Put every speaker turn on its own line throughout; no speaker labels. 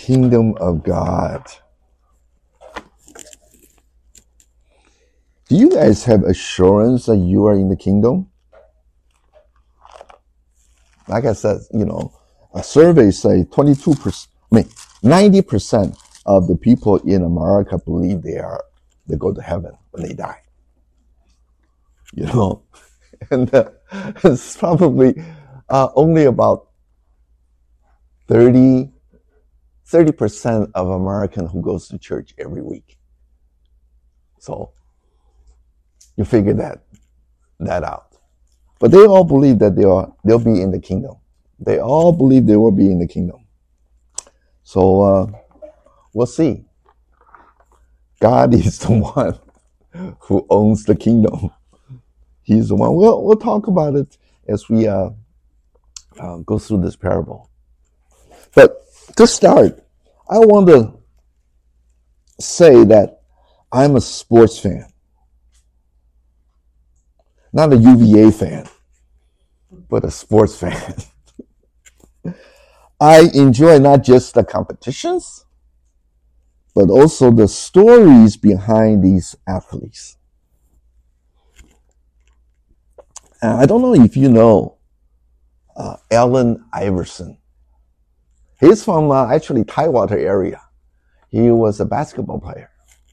Kingdom of God. Do you guys have assurance that you are in the kingdom? Like I said, a survey say 22%, 90% of the people in America believe they go to heaven when they die. And it's probably only about 30% of Americans who goes to church every week. So you figure that out. But they all believe that they'll be in the kingdom. They all believe they will be in the kingdom. So we'll see. God is the one who owns the kingdom. He's the one. We'll talk about it as we go through this parable. But to start, I want to say that I'm a sports fan. Not a UVA fan, but a sports fan. I enjoy not just the competitions, but also the stories behind these athletes. I don't know if you know Allen Iverson. He's from actually Tidewater area. He was a basketball player.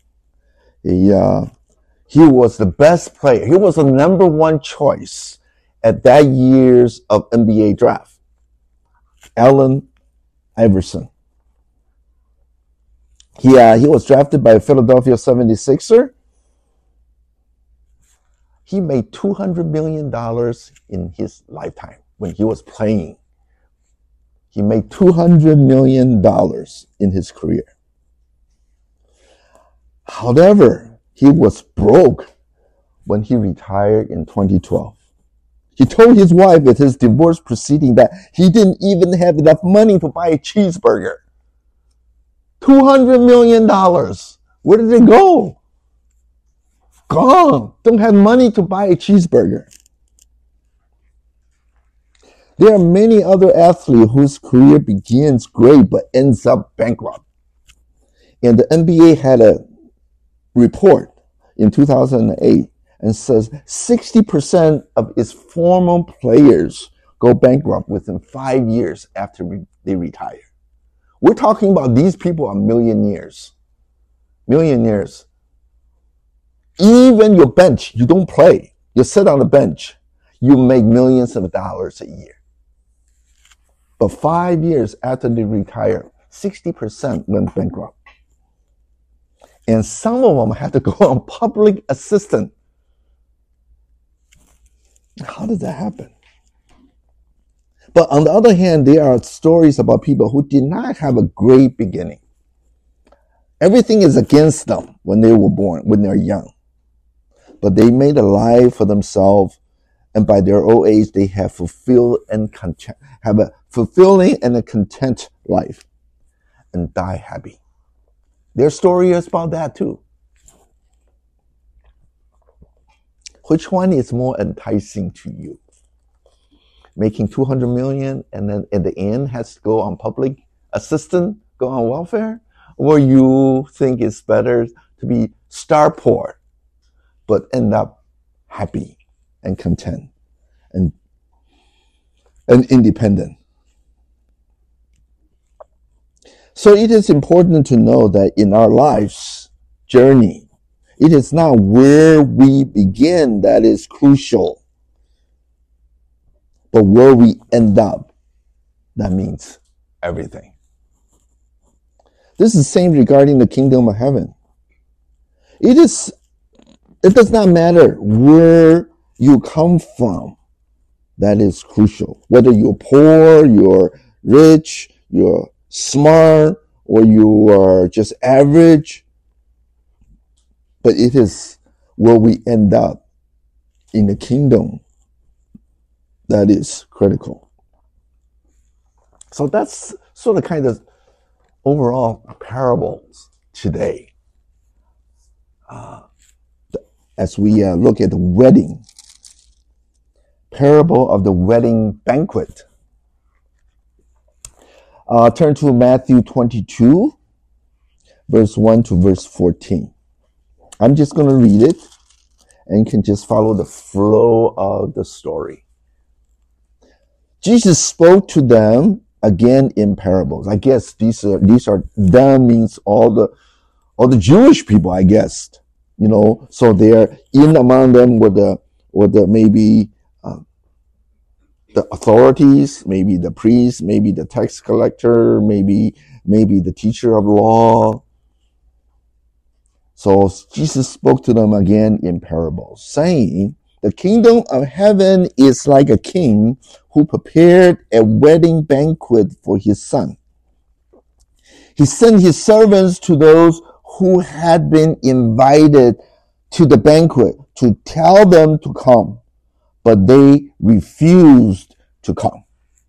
He was the best player. He was the number one choice at that year's of NBA draft. Allen Iverson. He was drafted by Philadelphia 76er. He made $200 million in his lifetime when he was playing. He made $200 million in his career. However, he was broke when he retired in 2012. He told his wife at his divorce proceeding that he didn't even have enough money to buy a cheeseburger. $200 million. Where did it go? Gone. Don't have money to buy a cheeseburger. There are many other athletes whose career begins great but ends up bankrupt. And the NBA had a report in 2008 and says 60% of its former players go bankrupt within 5 years after they retire. We're talking about these people are millionaires. Millionaires. Even your bench, you don't play. You sit on the bench. You make millions of dollars a year. But 5 years after they retire, 60% went bankrupt. And some of them had to go on public assistance. How did that happen? But on the other hand, there are stories about people who did not have a great beginning. Everything is against them when they were born, when they're young. But they made a life for themselves, and by their old age, they have have a fulfilling and a content life, and die happy. Their story is about that too. Which one is more enticing to you? Making $200 million and then at the end has to go on public assistance, go on welfare? Or you think it's better to be star poor, but end up happy and content and independent? So it is important to know that in our life's journey, it is not where we begin that is crucial, but where we end up, that means everything. This is the same regarding the kingdom of heaven. It does not matter where you come from, that is crucial. Whether you're poor, you're rich, you're smart, or you are just average, but it is where we end up in the kingdom that is critical. So that's sort of kind of overall parables today. As we look at the wedding, parable of the wedding banquet. Turn to Matthew 22, verse 1 to verse 14. I'm just going to read it, and you can just follow the flow of the story. Jesus spoke to them again in parables. I guess these are them means all the Jewish people, I guess. So they're in among them were the maybe the authorities, maybe the priest, maybe the tax collector, maybe the teacher of law. So Jesus spoke to them again in parables, saying, "The kingdom of heaven is like a king who prepared a wedding banquet for his son. He sent his servants to those who had been invited to the banquet to tell them to come, but they refused to come.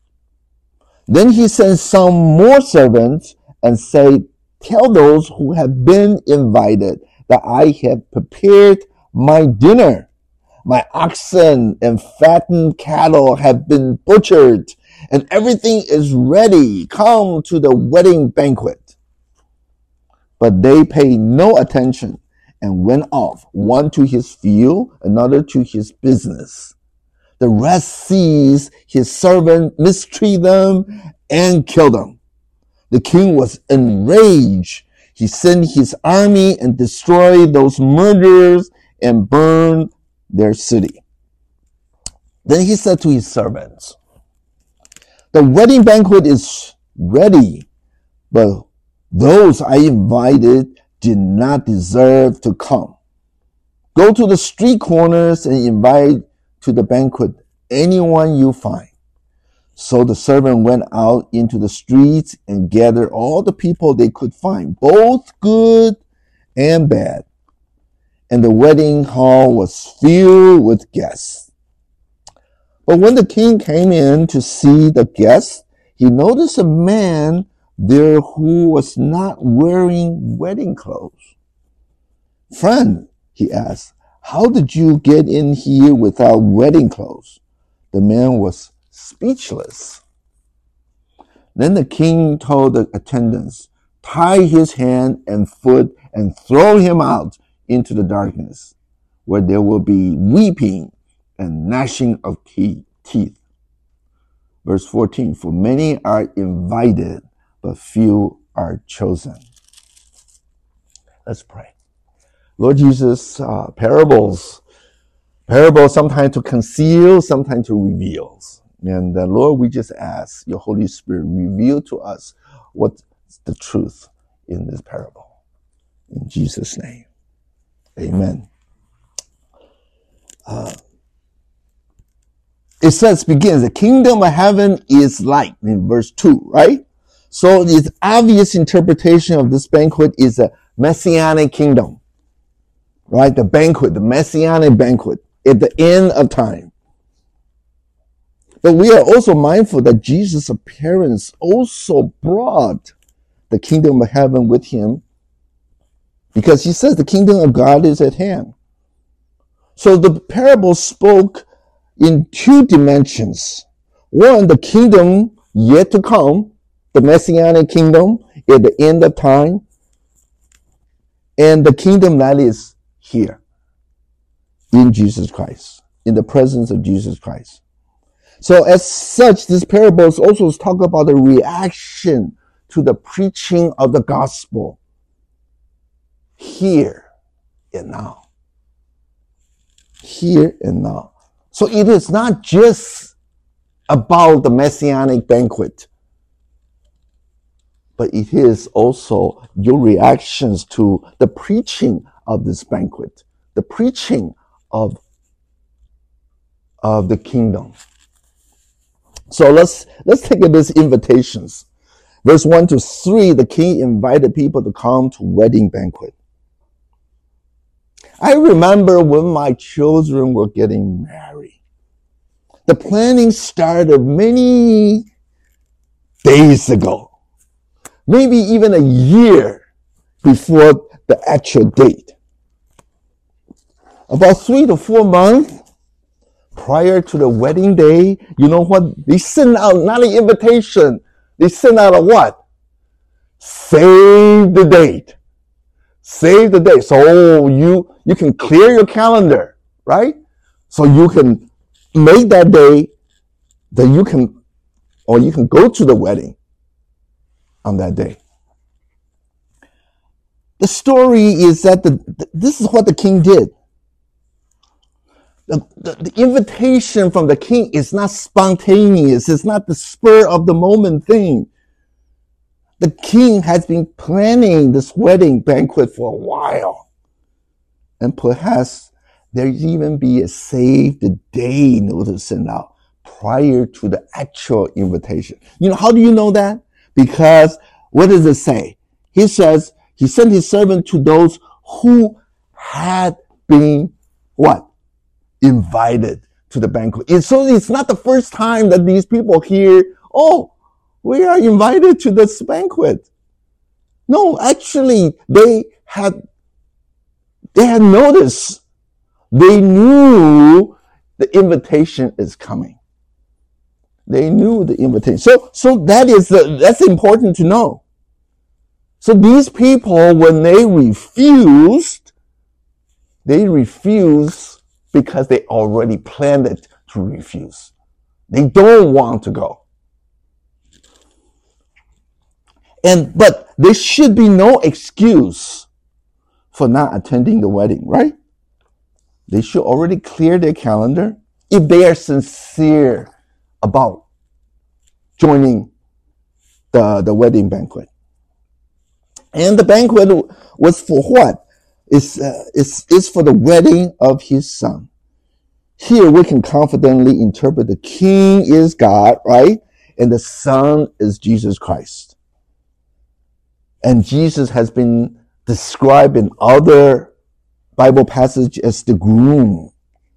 Then he sent some more servants and said, 'Tell those who have been invited that I have prepared my dinner. My oxen and fattened cattle have been butchered, and everything is ready. Come to the wedding banquet.' But they paid no attention and went off, one to his field, another to his business. The rest seized his servant, mistreated them, and killed them. The king was enraged. He sent his army and destroyed those murderers and burned their city. Then he said to his servants, 'The wedding banquet is ready, but those I invited did not deserve to come. Go to the street corners and invite to the banquet anyone you find.' So the servant went out into the streets and gathered all the people they could find, both good and bad. And the wedding hall was filled with guests. But when the king came in to see the guests, he noticed a man there who was not wearing wedding clothes. 'Friend,' he asked, 'how did you get in here without wedding clothes?' The man was speechless. Then the king told the attendants, 'Tie his hand and foot and throw him out into the darkness, where there will be weeping and gnashing of teeth.'" Verse 14, "For many are invited, but few are chosen." Let's pray. Lord Jesus, parables sometimes to conceal, sometimes to reveal. And Lord, we just ask your Holy Spirit reveal to us what's the truth in this parable. In Jesus' name, amen. It begins, the kingdom of heaven is like, in verse 2, right? So the obvious interpretation of this banquet is a messianic kingdom, right? The banquet, the messianic banquet at the end of time. But we are also mindful that Jesus' appearance also brought the kingdom of heaven with him, because he says the kingdom of God is at hand. So the parable spoke in two dimensions. One, the kingdom yet to come, the messianic kingdom at the end of time, and the kingdom that is here in Jesus Christ, in the presence of Jesus Christ. So as such, this parables also talk about the reaction to the preaching of the gospel here and now. Here and now. So it is not just about the messianic banquet, but it is also your reactions to the preaching of this banquet, the preaching of the kingdom. So let's take these invitations. Verse 1 to 3, the king invited people to come to wedding banquet. I remember when my children were getting married. The planning started many days ago, maybe even a year before the actual date. About 3 to 4 months prior to the wedding day, you know what? They send out not an invitation. They send out a what? Save the date. Save the date. So you can clear your calendar, right? So you can make that day that you can go to the wedding on that day. The story is that this is what the king did. The invitation from the king is not spontaneous. It's not the spur of the moment thing. The king has been planning this wedding banquet for a while. And perhaps there even be a save the day notice sent out prior to the actual invitation. How do you know that? Because what does it say? He says, he sent his servant to those who had been what? Invited to the banquet. And so it's not the first time that these people hear, oh, we are invited to this banquet. No, actually, they had noticed. They knew the invitation is coming. They knew the invitation. So that's important to know. So these people, when they refused because they already planned it to refuse. They don't want to go. But there should be no excuse for not attending the wedding, right? They should already clear their calendar if they are sincere about joining the wedding banquet. And the banquet was for what? It's for the wedding of his son. Here we can confidently interpret the king is God, right? And the son is Jesus Christ. And Jesus has been described in other Bible passages as the groom.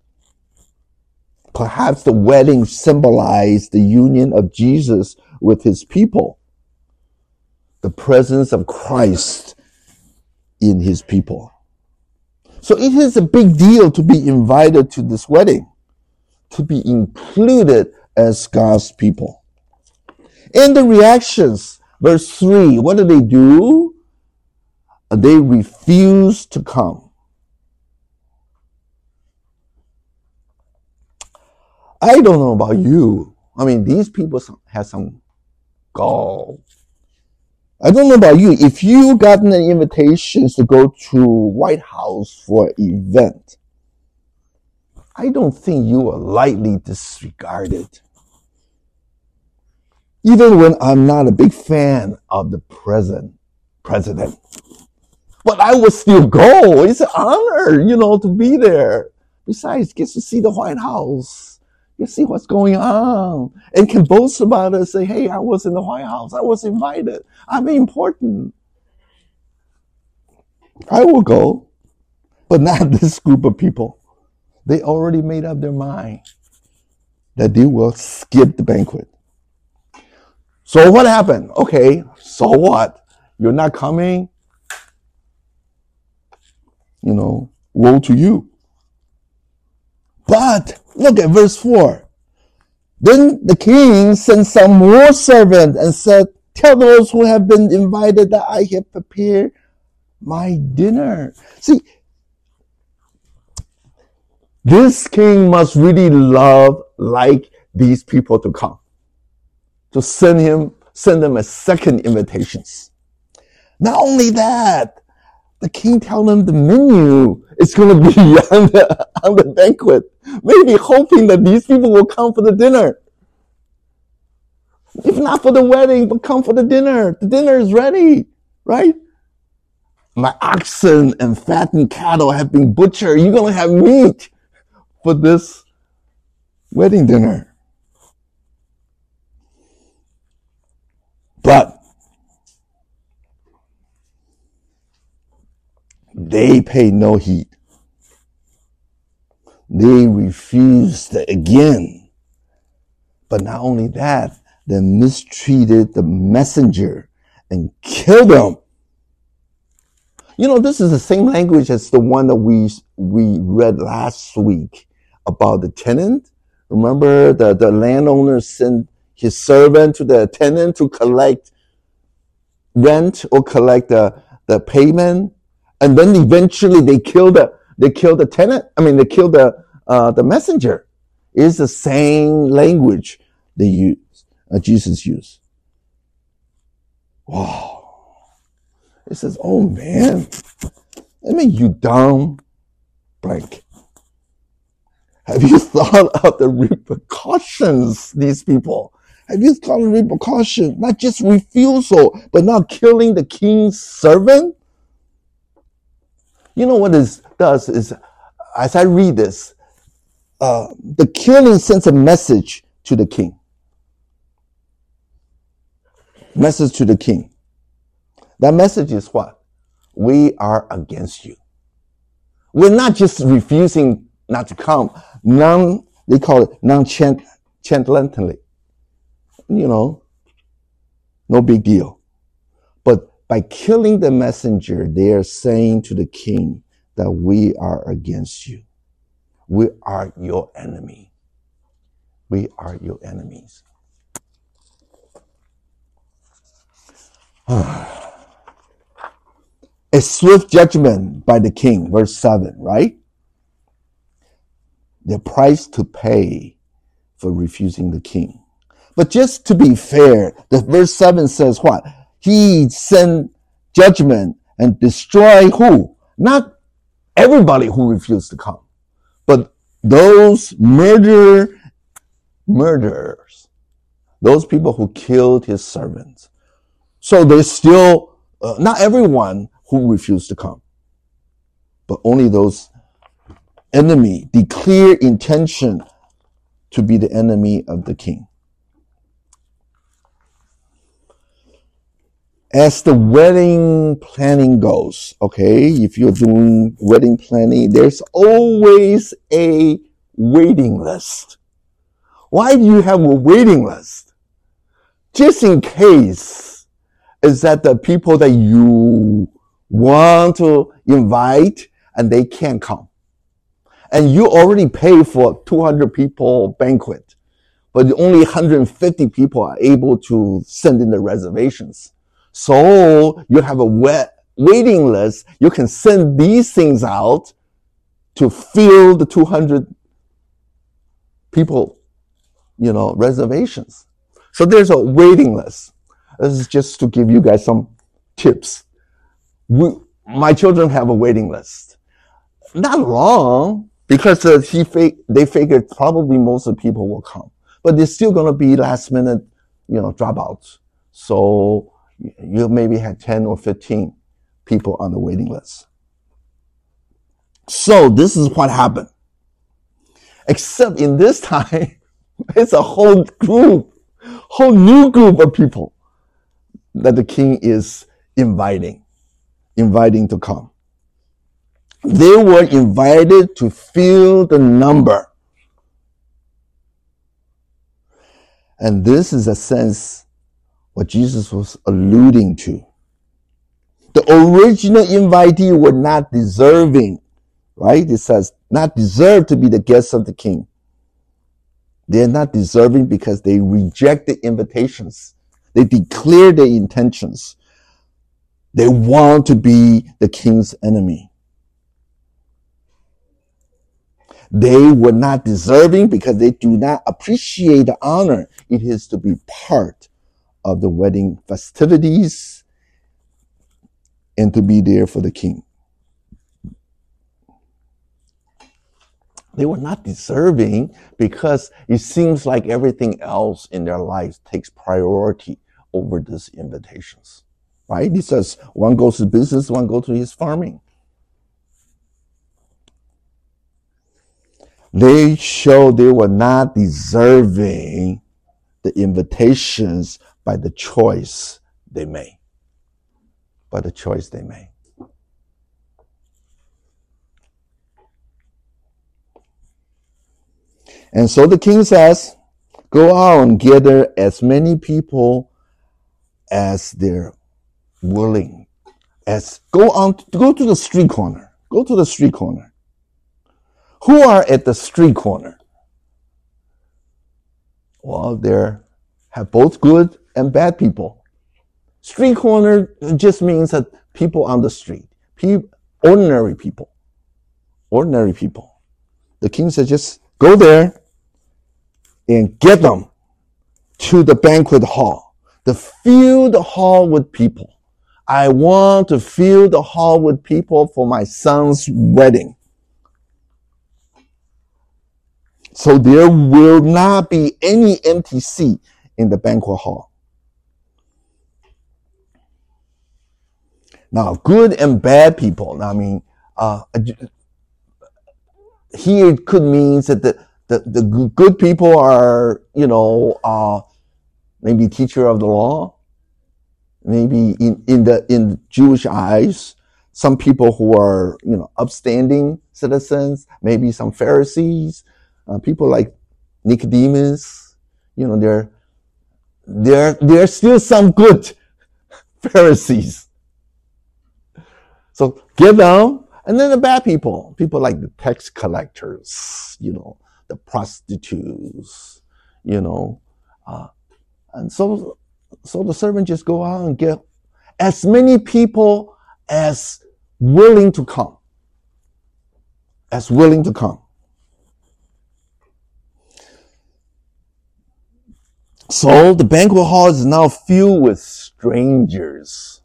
Perhaps the wedding symbolized the union of Jesus with his people. The presence of Christ in his people. So it is a big deal to be invited to this wedding, to be included as God's people. And the reactions, verse 3, what do? They refuse to come. I don't know about you. I mean, these people have some gall. I don't know about you. If you gotten an invitation to go to White House for an event, I don't think you will lightly disregard it. Even when I'm not a big fan of the president. But I would still go. It's an honor, to be there. Besides, get to see the White House. You see what's going on. And can boast about it and say, hey, I was in the White House. I was invited. I'm important. I will go. But not this group of people. They already made up their mind that they will skip the banquet. So what happened? Okay, so what? You're not coming? Woe to you. But look at verse 4. Then the king sent some more servants and said, tell those who have been invited that I have prepared my dinner. See, this king must really like these people to come. To send them a second invitations. Not only that, the king tell them the menu is going to be on the banquet. Maybe hoping that these people will come for the dinner. If not for the wedding, but come for the dinner. The dinner is ready, right? My oxen and fattened cattle have been butchered. You're going to have meat for this wedding dinner. But they paid no heed. They refused again. But not only that, they mistreated the messenger and killed him. This is the same language as the one that we read last week about the tenant. Remember the landowner sent his servant to the tenant to collect rent or collect the payment, and then eventually they kill the tenant. I mean, they kill the messenger. It's the same language they use. Jesus used. Wow! It says, "Oh man, I mean, you dumb blank. Have you thought of the repercussions? These people." Have you thought of repercussions? Not just refusal, but now killing the king's servant? You know what this does is, as I read this, the killing sends a message to the king. Message to the king. That message is what? We are against you. We're not just refusing not to come. They call it nonchalantly. No big deal. But by killing the messenger, they are saying to the king that we are against you. We are your enemy. We are your enemies. A swift judgment by the king, verse 7, right? The price to pay for refusing the king. But just to be fair, the verse 7 says what? He sent judgment and destroy who? Not everybody who refused to come, but those murderers, those people who killed his servants. So there's still not everyone who refused to come, but only those enemy, the clear intention to be the enemy of the king. As the wedding planning goes, okay, if you're doing wedding planning, there's always a waiting list. Why do you have a waiting list? Just in case, is that the people that you want to invite and they can't come. And you already pay for 200 people banquet, but only 150 people are able to send in the reservations. So you have a waiting list. You can send these things out to fill the 200 people, reservations. So there's a waiting list. This is just to give you guys some tips. My children have a waiting list. Not long, because they figured probably most of the people will come. But there's still going to be last minute, dropouts. So you maybe had 10 or 15 people on the waiting list. So this is what happened. Except in this time, it's a whole new group of people that the king is inviting to come. They were invited to fill the number. And this is a sense what Jesus was alluding to. The original invitee were not deserving, right? It says, not deserve to be the guests of the king. They're not deserving because they rejected invitations. They declared their intentions. They want to be the king's enemy. They were not deserving because they do not appreciate the honor it is to be part of the wedding festivities and to be there for the king. They were not deserving because it seems like everything else in their lives takes priority over these invitations, right? It says one goes to business, one goes to his farming. They showed they were not deserving the invitations by the choice they made. By the choice they made. And so the king says, go out and gather as many people as they're willing. Go to the street corner. Go to the street corner. Who are at the street corner? Well, they're have both good and bad people. Street corner just means that people on the street, ordinary people. The king said, just go there and get them to the banquet hall. To fill the hall with people. I want to fill the hall with people for my son's wedding. So there will not be any empty seat in the banquet hall. Now, good and bad people. I mean, here it could mean that the good people are, maybe teacher of the law. Maybe in Jewish eyes, some people who are, upstanding citizens, maybe some Pharisees, people like Nicodemus, there are still some good Pharisees. So get them, and then the bad people like the tax collectors, the prostitutes, and so the servant just go out and get as many people as willing to come. So the banquet hall is now filled with strangers.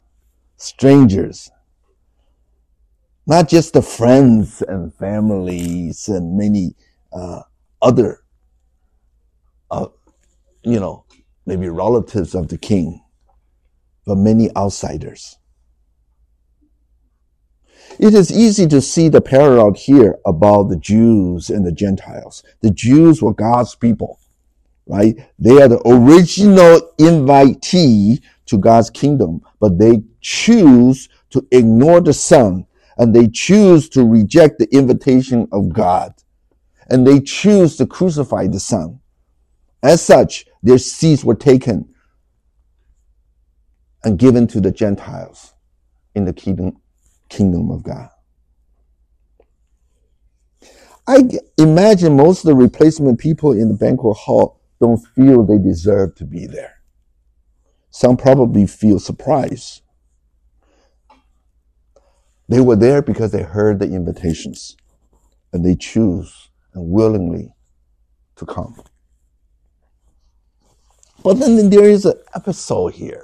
Not just the friends and families and many other, maybe relatives of the king, but many outsiders. It is easy to see the parallel here about the Jews and the Gentiles. The Jews were God's people, right? They are the original invitee to God's kingdom, but they choose to ignore the Son, and they choose to reject the invitation of God, and they choose to crucify the Son. As such, their seats were taken and given to the Gentiles in the kingdom of God. I imagine most of the replacement people in the banquet hall don't feel they deserve to be there. Some probably feel surprised. They were there because they heard the invitations, and they choose and willingly to come. But then there is an episode here.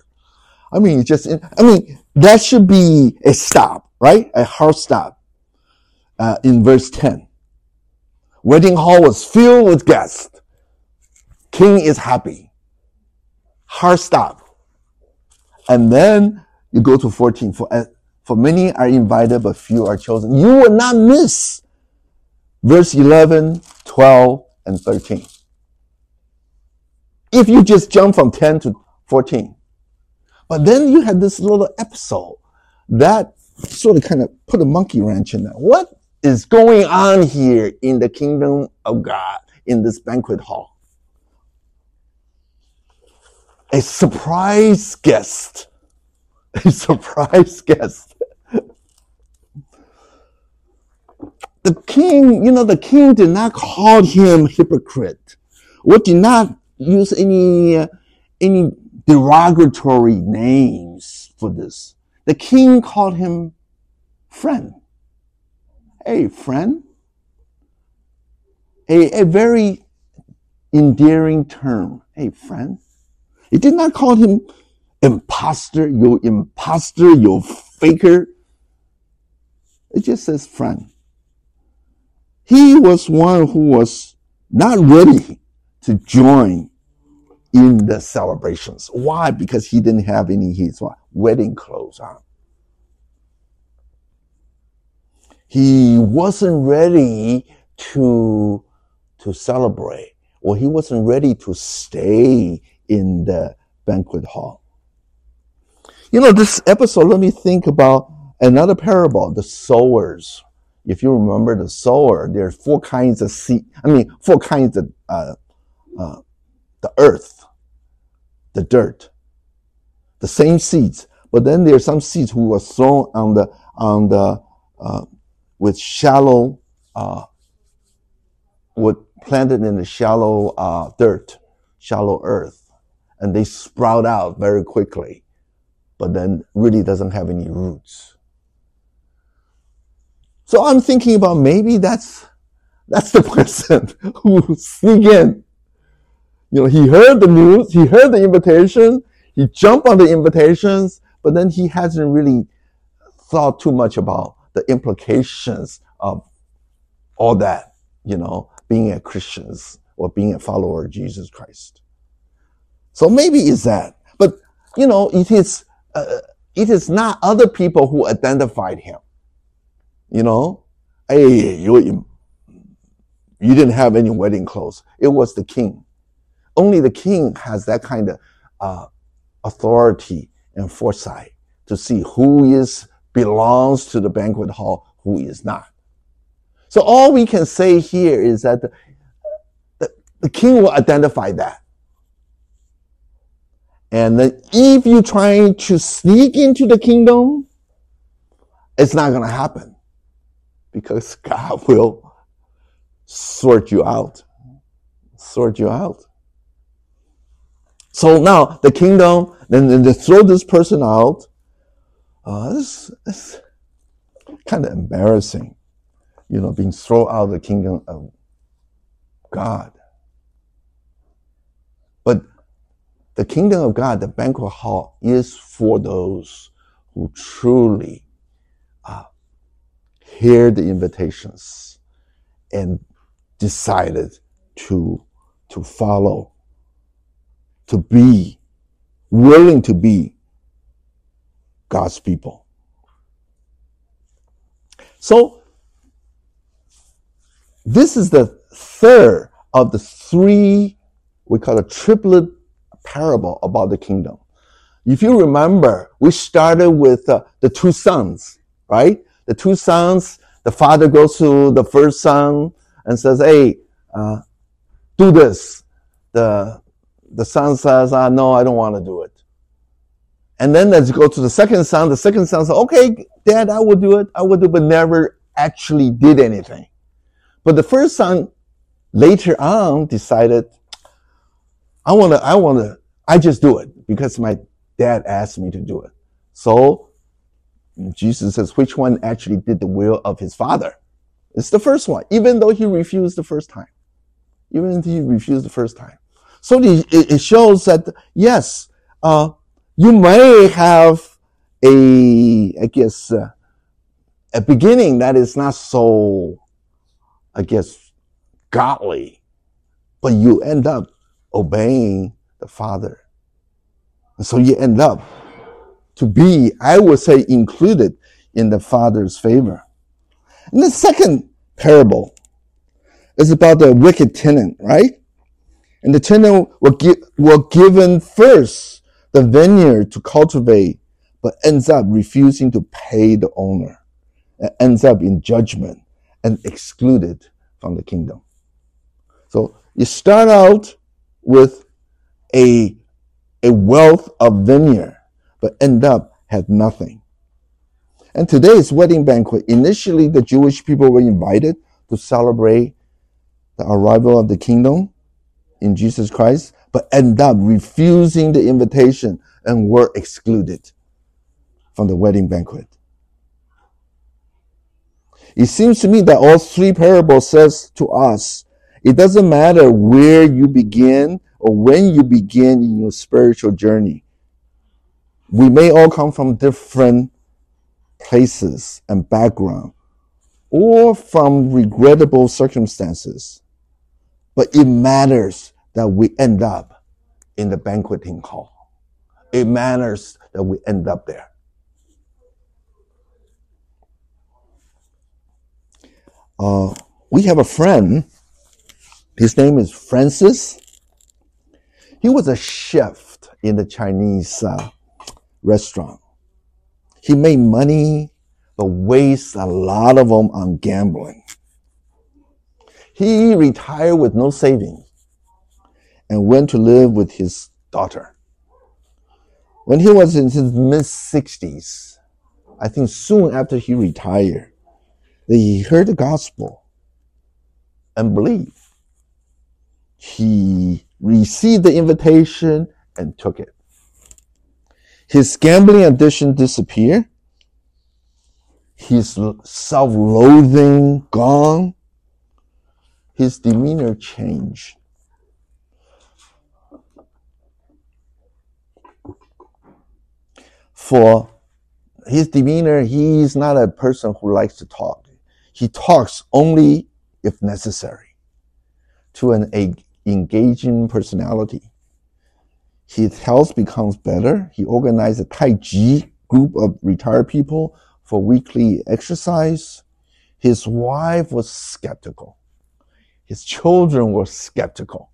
That should be a stop, right? A hard stop. In verse 10. Wedding hall was filled with guests. King is happy. Hard stop. And then you go to 14. For many are invited, but few are chosen. You will not miss verse 11, 12, and 13. If you just jump from 10 to 14. But then you had this little episode that sort of kind of put a monkey wrench in there. What is going on here in the kingdom of God in this banquet hall? A surprise guest. The king did not call him hypocrite, or did not use any derogatory names for this. The king called him friend. Hey, friend. A very endearing term. Hey, friend. He did not call him imposter, you faker. It just says friend. He was one who was not ready to join in the celebrations. Why? Because he didn't have his wedding clothes on. He wasn't ready to celebrate, or he wasn't ready to stay in the banquet hall. This episode, let me think about another parable, the sowers. If you remember the sower, there are 4 kinds of seed. 4 kinds of the earth, the dirt, the same seeds. But then there are some seeds who are sown with shallow, planted in the shallow dirt, shallow earth. and they sprout out very quickly, but then really doesn't have any roots. So I'm thinking about maybe that's the person who sneak in. He heard the news, he heard the invitation, he jumped on the invitations, but then he hasn't really thought too much about the implications of all that, being a Christian or being a follower of Jesus Christ. So maybe it's that. But, it is not other people who identified him. Hey, you didn't have any wedding clothes. It was the king. Only the king has that kind of authority and foresight to see who belongs to the banquet hall, who is not. So all we can say here is that the king will identify that. And then if you're trying to sneak into the kingdom, it's not going to happen, because God will sort you out. So now the kingdom, then they throw this person out. It's kind of embarrassing, being thrown out of the kingdom of God. But the kingdom of God, the banquet hall, is for those who truly hear the invitations and decided to follow, to be willing to be God's people. So this is the third of the three, we call it triplet parable about the kingdom. If you remember, we started with the two sons, right? The two sons, the father goes to the first son and says, hey, do this. The son says, no, I don't want to do it. And then let's go to the second son. The second son says, okay, Dad, I will do it, but never actually did anything. But the first son later on decided, I just do it because my dad asked me to do it. So Jesus says, which one actually did the will of his father? It's the first one, even though he refused the first time. So it shows that, yes, you may have a beginning that is not so, godly, but you end up obeying the Father. And so you end up to be, I would say, included in the Father's favor. And the second parable is about the wicked tenant, right? And the tenant were given first the vineyard to cultivate, but ends up refusing to pay the owner. It ends up in judgment and excluded from the kingdom. So you start out with a wealth of vineyard, but end up had nothing. And today's wedding banquet, initially the Jewish people were invited to celebrate the arrival of the kingdom in Jesus Christ, but end up refusing the invitation and were excluded from the wedding banquet. It seems to me that all three parables says to us, it doesn't matter where you begin or when you begin in your spiritual journey. We may all come from different places and background, or from regrettable circumstances. But it matters that we end up in the banqueting hall. It matters that we end up there. We have a friend. His name is Francis. He was a chef in the Chinese restaurant. He made money, but wastes a lot of them on gambling. He retired with no savings and went to live with his daughter. When he was in his mid-60s, I think soon after he retired, he heard the gospel and believed. He received the invitation and took it. His gambling addiction disappeared. His self-loathing gone. His demeanor changed. For his demeanor, he's not a person who likes to talk. He talks only if necessary to an engaging personality. His health becomes better. He organized a Tai Chi group of retired people for weekly exercise. His wife was skeptical. His children were skeptical.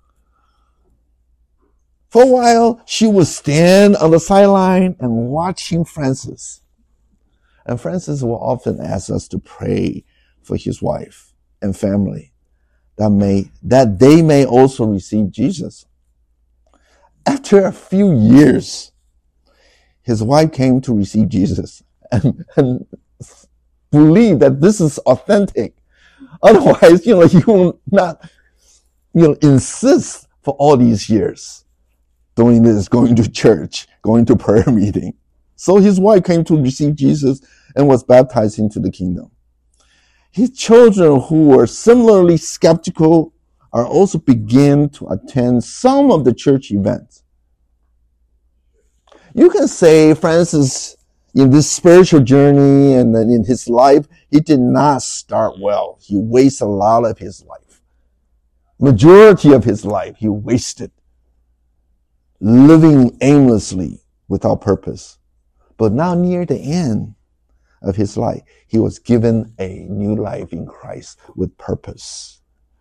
For a while, she would stand on the sideline and watching Francis. And Francis will often ask us to pray for his wife and family that they may also receive Jesus. After a few years, his wife came to receive Jesus and believe that this is authentic. Otherwise, he will not, insist for all these years doing this, going to church, going to prayer meeting. So his wife came to receive Jesus and was baptized into the kingdom. His children, who were similarly skeptical, are also begin to attend some of the church events. You can say Francis, in this spiritual journey and in his life, he did not start well. He wasted a lot of his life. Majority of his life, he wasted living aimlessly without purpose. But now near the end of his life, he was given a new life in Christ with purpose.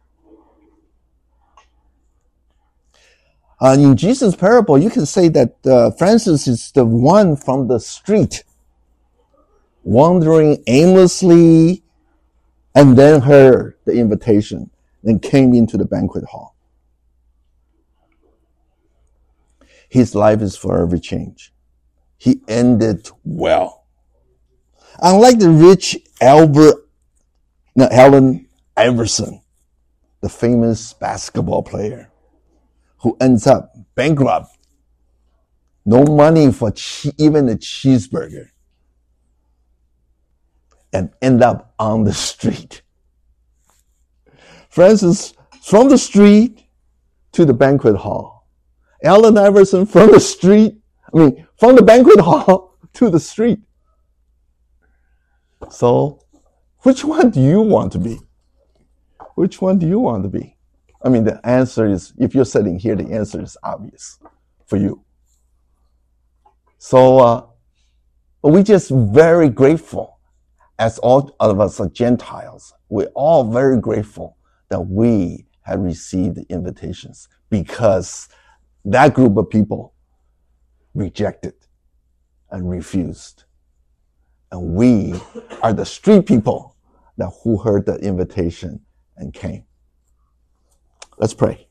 In Jesus' parable, you can say that Francis is the one from the street, wandering aimlessly, and then heard the invitation and came into the banquet hall. His life is forever changed. He ended well. Unlike the rich Allen Iverson, the famous basketball player, who ends up bankrupt, no money for even a cheeseburger, and end up on the street. Francis, from the street to the banquet hall. Allen Iverson, from the banquet hall to the street. So, which one do you want to be? Which one do you want to be? The answer is, if you're sitting here, the answer is obvious for you. So, we're just very grateful, as all of us are Gentiles. We're all very grateful that we have received the invitations, because that group of people rejected and refused. And we are the street people who heard the invitation and came. Let's pray.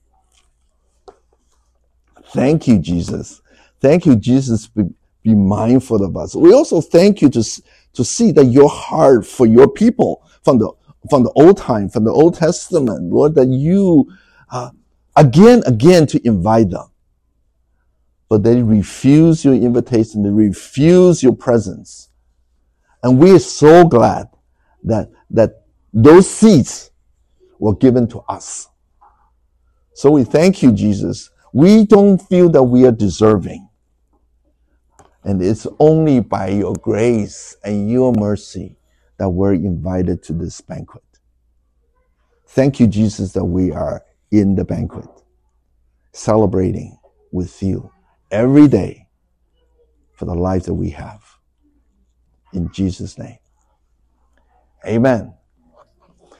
Thank you, Jesus. Thank you, Jesus, be mindful of us. We also thank you to see that your heart for your people from the old time, from the Old Testament, Lord, that you again to invite them. But they refuse your invitation, they refuse your presence. And we are so glad that those seats were given to us. So we thank you, Jesus. We don't feel that we are deserving. And it's only by your grace and your mercy that we're invited to this banquet. Thank you, Jesus, that we are in the banquet, celebrating with you every day for the life that we have. In Jesus' name, amen.